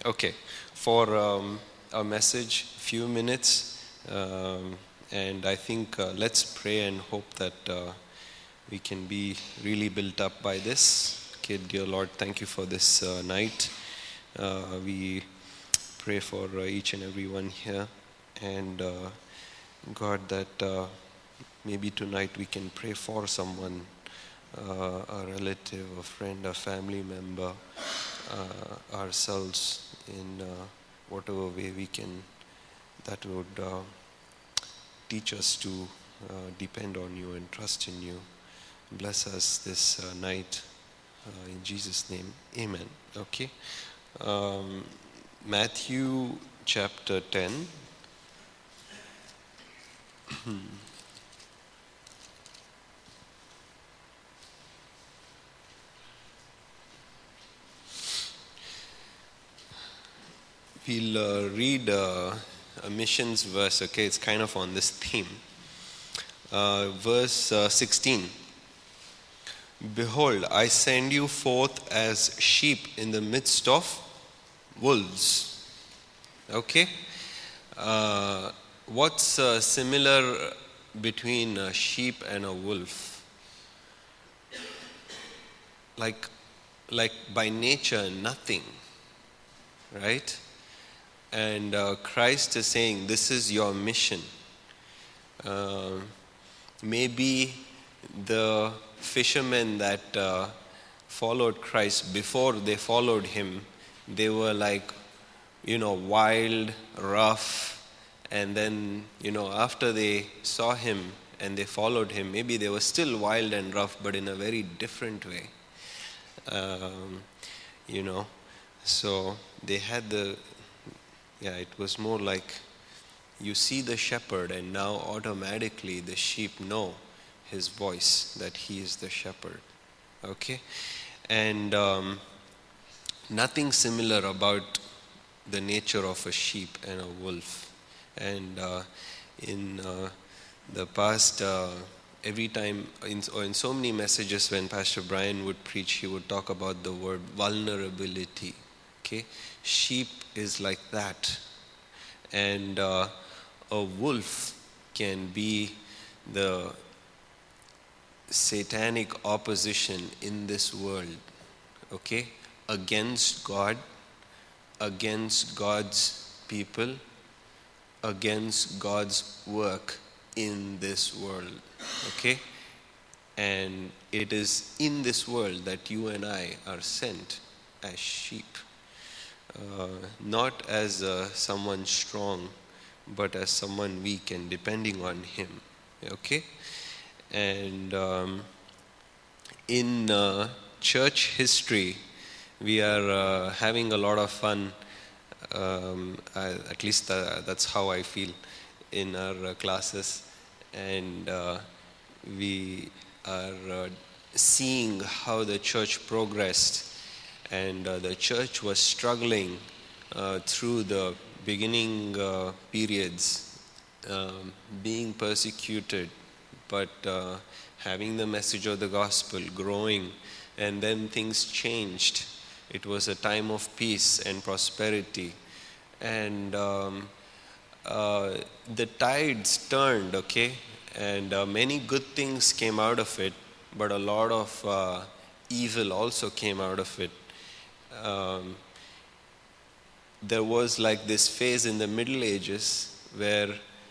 Okay, for a message, few minutes, and I think let's pray and hope that we can be really built up by this. Okay, dear Lord, thank you for this night. We pray for each and every one here, and God, that maybe tonight we can pray for someone, a relative, a friend, a family member, ourselves in whatever way we can, that would teach us to depend on you and trust in you. Bless us this night in Jesus' name. Amen. Okay. Matthew chapter 10. We'll read a missions verse, okay? It's kind of on this theme. Verse 16. Behold, I send you forth as sheep in the midst of wolves. Okay? What's similar between a sheep and a wolf? Like by nature, nothing. Right? And Christ is saying, this is your mission. Maybe the fishermen that followed Christ, before they followed him, they were like, wild, rough. And then, after they saw him and they followed him, maybe they were still wild and rough, but in a very different way. So they had it was more like you see the shepherd and now automatically the sheep know his voice, that he is the shepherd. Okay? And nothing similar about the nature of a sheep and a wolf. And in the past, every time, in so many messages when Pastor Brian would preach, he would talk about the word vulnerability. Okay? Sheep is like that. And a wolf can be the satanic opposition in this world. Okay? Against God, against God's people, against God's work in this world. Okay? And it is in this world that you and I are sent as sheep. Not as someone strong, but as someone weak and depending on him. Okay? And in church history, we are having a lot of fun. At least that's how I feel in our classes. And we are seeing how the church progressed. And the church was struggling through the beginning periods, being persecuted, but having the message of the gospel growing. And then things changed. It was a time of peace and prosperity. And the tides turned, okay? And many good things came out of it, but a lot of evil also came out of it. There was like this phase in the Middle Ages where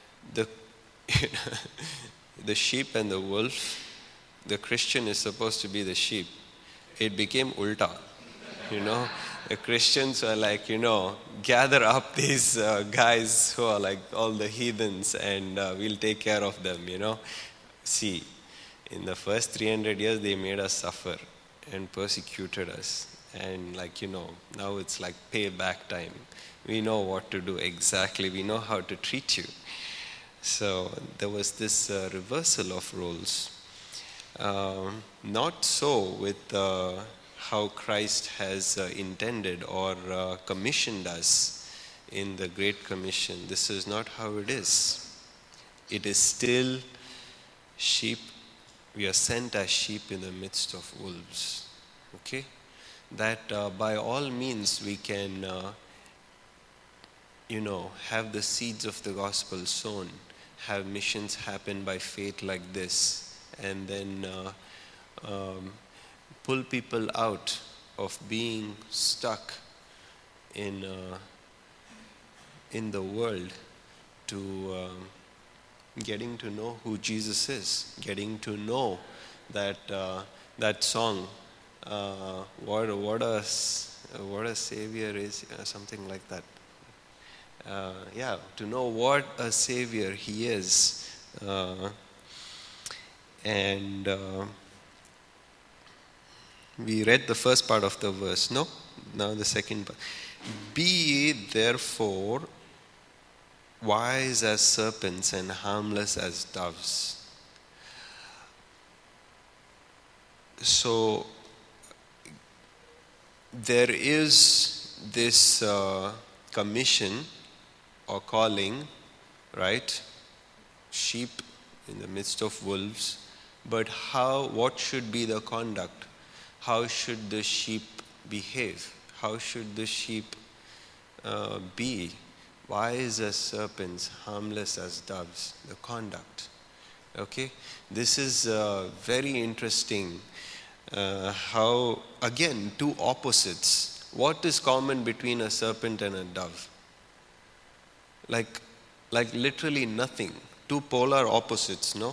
the sheep and the wolf, the Christian is supposed to be the sheep. It became ulta, The Christians were like, gather up these guys who are like all the heathens and we'll take care of them, See, in the first 300 years they made us suffer and persecuted us. And now it's like payback time. We know what to do exactly. We know how to treat you. So there was this reversal of roles. Not so with how Christ has intended or commissioned us in the Great Commission. This is not how it is. It is still sheep. We are sent as sheep in the midst of wolves. Okay? That by all means we can have the seeds of the gospel sown, have missions happen by faith like this, and then pull people out of being stuck in the world to getting to know who Jesus is, getting to know that that song, what a savior is, something like that. To know what a savior he is, and we read the first part of the verse. No, now the second part. Be ye therefore wise as serpents and harmless as doves. So there is this commission or calling, right? Sheep in the midst of wolves. But what should be the conduct? How should the sheep behave? How should the sheep be? Wise as serpents, harmless as doves. The conduct. Okay? This is very interesting. How, again, two opposites. What is common between a serpent and a dove? Like literally nothing. Two polar opposites, no?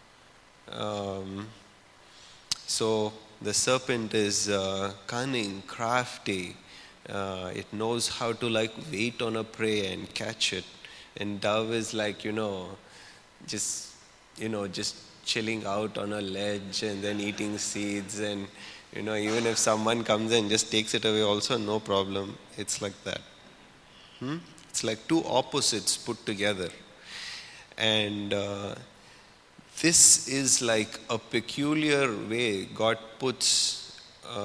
So the serpent is cunning, crafty. It knows how to wait on a prey and catch it. And dove is just chilling out on a ledge and then eating seeds, and even if someone comes and just takes it away also, no problem. It's like that. It's like two opposites put together. And this is like a peculiar way God puts,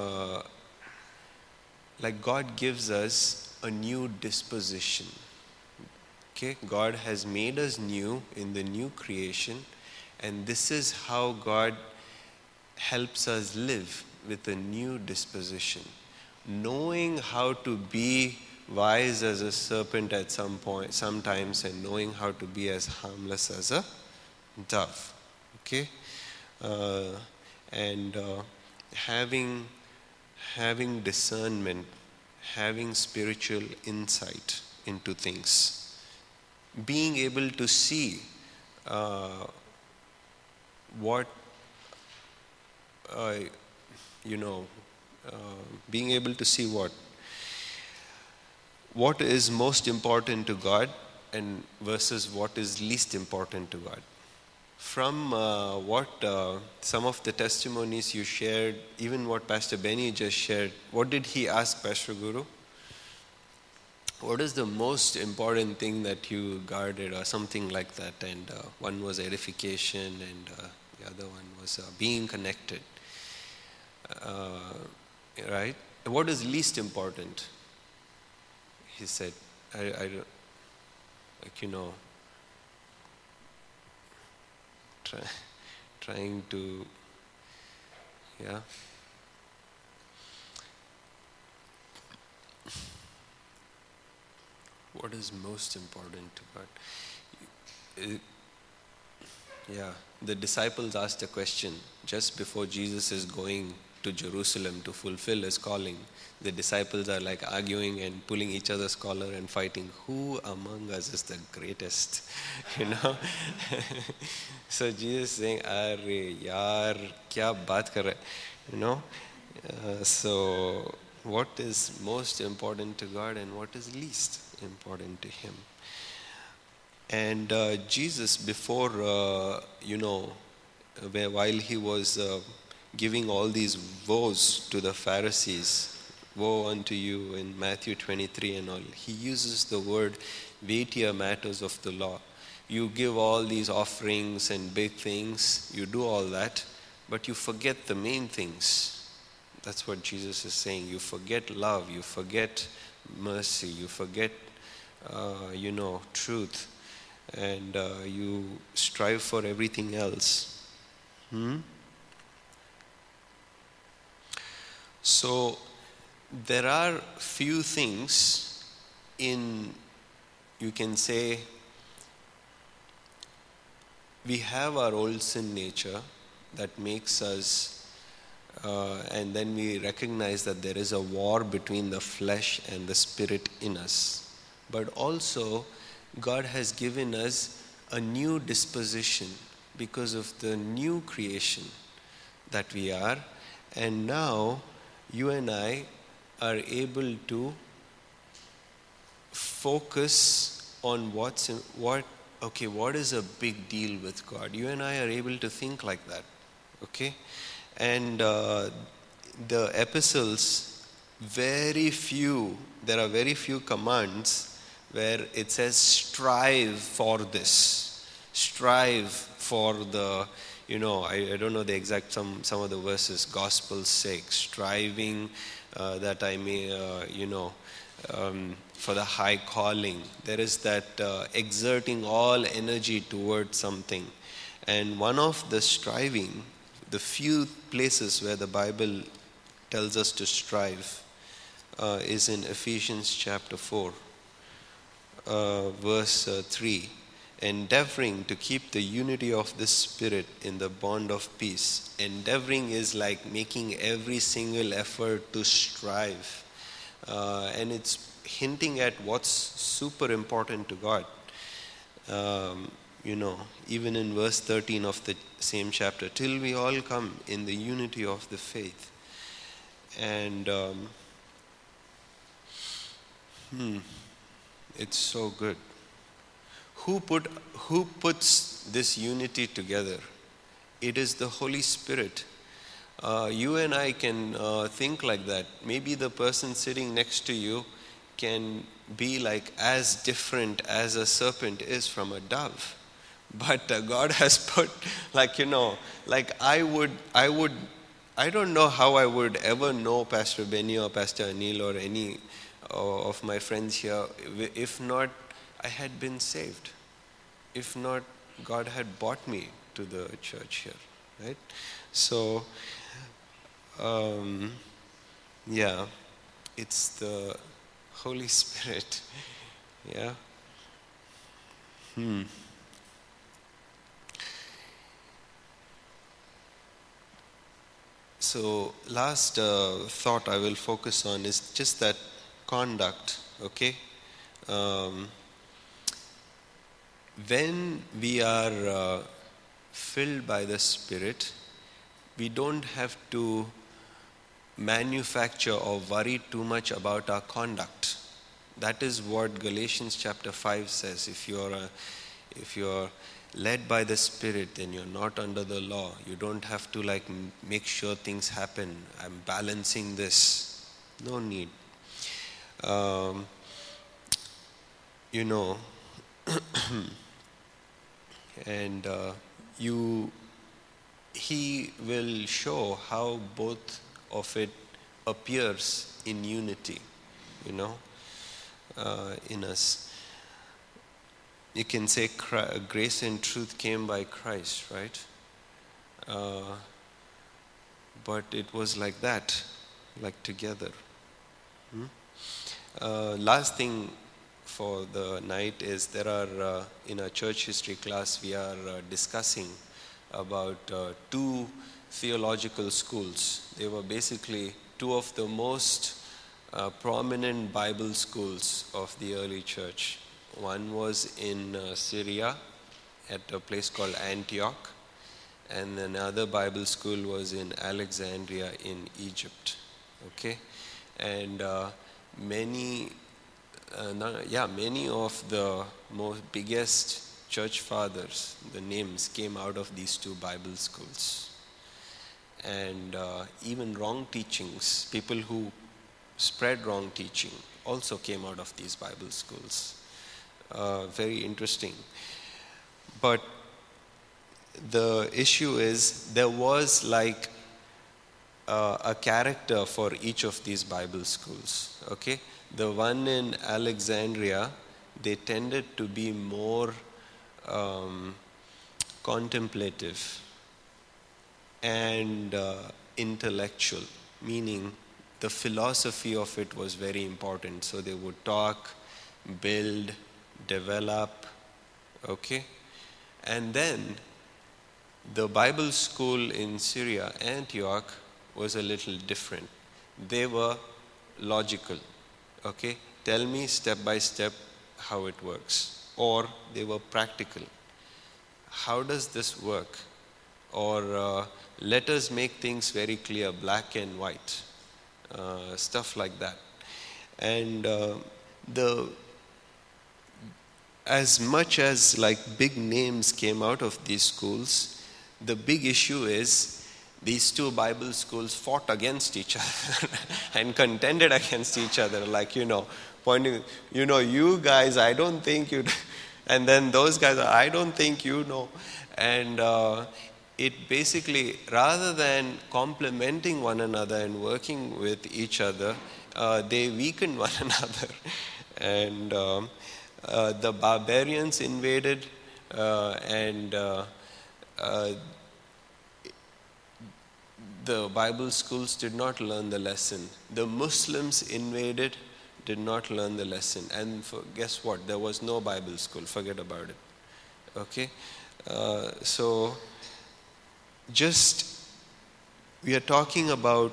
God gives us a new disposition. Okay, God has made us new in the new creation, and this is how God helps us live with a new disposition. Knowing how to be wise as a serpent at sometimes, and knowing how to be as harmless as a dove. Okay? And having discernment, having spiritual insight into things, being able to see being able to see what is most important to God and versus what is least important to God. From what some of the testimonies you shared, even what Pastor Benny just shared, what did he ask Pastor Guru? What is the most important thing that you guarded, or something like that? And one was edification, and the other one was being connected. Right? What is least important? He said, trying to, what is most important to God? The disciples asked a question just before Jesus is going to Jerusalem to fulfill his calling. The disciples are arguing and pulling each other's collar and fighting. Who among us is the greatest? So Jesus is saying, "Arre yaar, kya baat kar rahe?" So what is most important to God and what is least important to him? And Jesus, before, while he was giving all these woes to the Pharisees, woe unto you in Matthew 23 and all, he uses the word weightier matters of the law. You give all these offerings and big things, you do all that, but you forget the main things. That's what Jesus is saying. You forget love, you forget mercy, you forget, truth, and you strive for everything else. So there are few things in you can say, we have our old sin nature that makes us, and then we recognize that there is a war between the flesh and the spirit in us. But also, God has given us a new disposition because of the new creation that we are. And now, you and I are able to focus on what is a big deal with God. You and I are able to think like that, okay? And the epistles, there are very few commands where it says strive for this, strive for the, I don't know the exact, some of the verses, gospel's sake, striving that I may, for the high calling. There is that exerting all energy towards something. And one of the striving, the few places where the Bible tells us to strive is in Ephesians chapter 4, verse 3. Endeavoring to keep the unity of the Spirit in the bond of peace. Endeavoring is like making every single effort to strive. And it's hinting at what's super important to God. Even in verse 13 of the same chapter, till we all come in the unity of the faith. And it's so good. Who puts this unity together? It is the Holy Spirit. You and I can think like that. Maybe the person sitting next to you can be like as different as a serpent is from a dove. But God has put, I don't know how I would ever know Pastor Benny or Pastor Anil or any of my friends here if not I had been saved. If not, God had brought me to the church here, right? So, it's the Holy Spirit, yeah. So, last thought I will focus on is just that conduct, okay? When we are filled by the Spirit, we don't have to manufacture or worry too much about our conduct. That is what Galatians chapter 5 says. If you're led by the Spirit, then you're not under the law. You don't have to make sure things happen. I'm balancing this. No need. And he will show how both of it appears in unity, in us. You can say grace and truth came by Christ, right? But it was like that, like together. Last thing for the night is there are, in our church history class, we are discussing about two theological schools. They were basically two of the most prominent Bible schools of the early church. One was in Syria at a place called Antioch, and another Bible school was in Alexandria in Egypt. Okay, and many of the most biggest church fathers, the names came out of these two Bible schools. And even wrong teachings, people who spread wrong teaching also came out of these Bible schools. Very interesting. But the issue is there was a character for each of these Bible schools. Okay, the one in Alexandria, they tended to be more contemplative and intellectual, meaning the philosophy of it was very important. So they would talk, build, develop, okay? And then the Bible school in Syria, Antioch, was a little different. They were logical, okay? Tell me step by step how it works. Or they were practical. How does this work? Or let us make things very clear, black and white, stuff like that. And the as much as like big names came out of these schools, the big issue is these two Bible schools fought against each other and contended against each other, like, pointing, you guys, I don't think you, and then those guys, I don't think you know. And it basically, rather than complementing one another and working with each other, they weakened one another. And the barbarians invaded, and the Bible schools did not learn the lesson. The Muslims invaded, did not learn the lesson. And guess what? There was no Bible school. Forget about it. Okay? So, we are talking about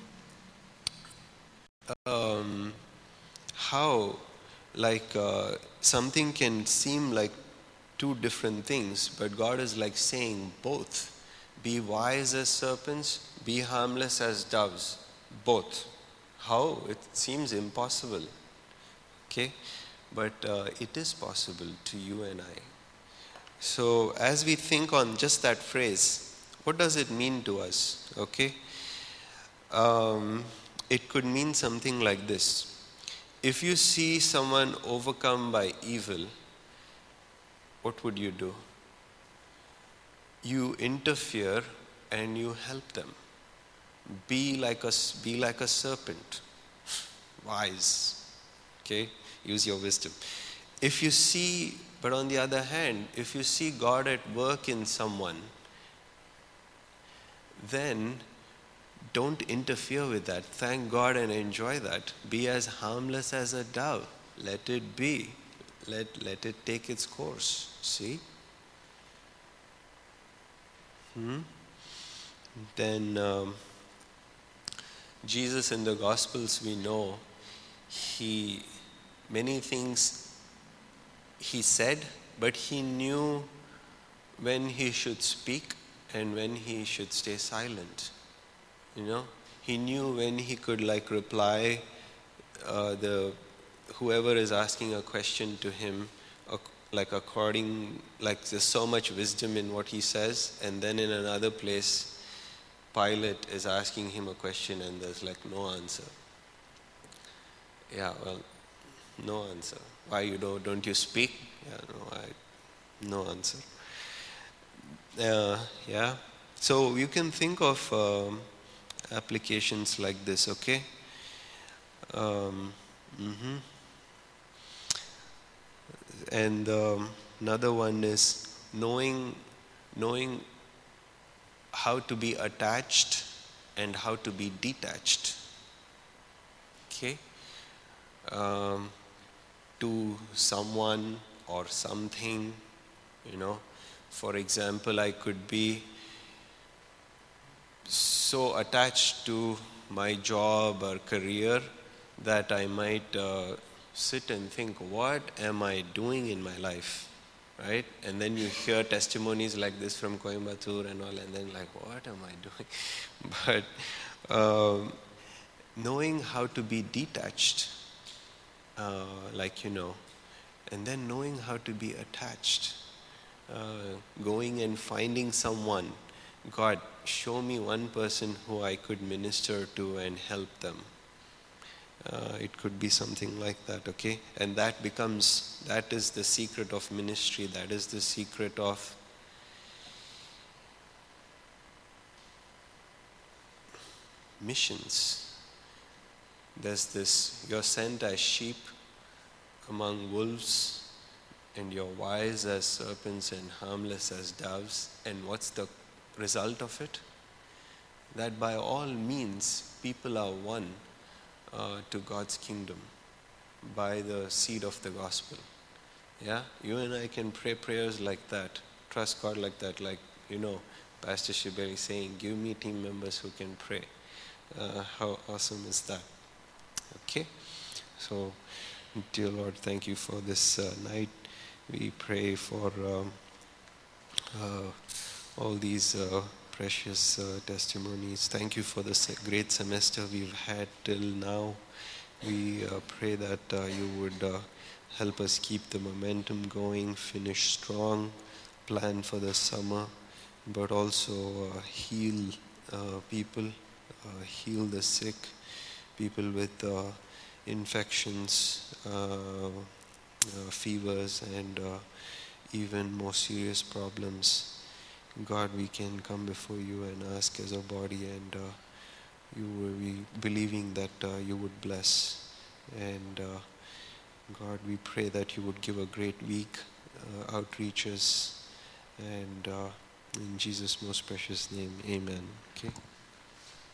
how, something can seem like two different things, but God is like saying both. Be wise as serpents, be harmless as doves. Both. How? It seems impossible. Okay? But it is possible to you and I. So as we think on just that phrase, what does it mean to us? Okay? It could mean something like this. If you see someone overcome by evil, what would you do? You interfere and you help them. Be like a serpent. Wise. Okay? Use your wisdom. But on the other hand, if you see God at work in someone, then don't interfere with that. Thank God and enjoy that. Be as harmless as a dove. Let it be. Let it take its course. See? Then Jesus in the Gospels, we know, many things he said, but he knew when he should speak and when he should stay silent. He knew when he could reply whoever is asking a question to him, there's so much wisdom in what he says, and then in another place Pilate is asking him a question and there's no answer. Yeah, well, no answer. Why don't you speak? Yeah, no answer. Yeah. So you can think of applications like this, okay? And another one is knowing how to be attached and how to be detached. Okay? To someone or something, For example, I could be so attached to my job or career that I might sit and think, what am I doing in my life? Right? And then you hear testimonies like this from Coimbatore and all, and then what am I doing? But knowing how to be detached, and then knowing how to be attached, going and finding someone. God, show me one person who I could minister to and help them. It could be something like that, okay? And that is the secret of ministry. That is the secret of missions. There's this, you're sent as sheep among wolves, and you're wise as serpents and harmless as doves. And what's the result of it? That by all means, people are won to God's kingdom by the seed of the gospel. Yeah, you and I can pray prayers like that, trust God like that, like, Pastor Shibeli saying, give me team members who can pray. How awesome is that? Okay, so dear Lord, thank you for this night. We pray for all these precious testimonies. Thank you for this great semester we've had till now. We pray that you would help us keep the momentum going, finish strong, plan for the summer, but also heal people, heal the sick, people with infections, fevers, and even more serious problems. God, we can come before you and ask as a body, and you will be believing that you would bless. And God, we pray that you would give a great week, outreaches, and in Jesus' most precious name, amen. Okay.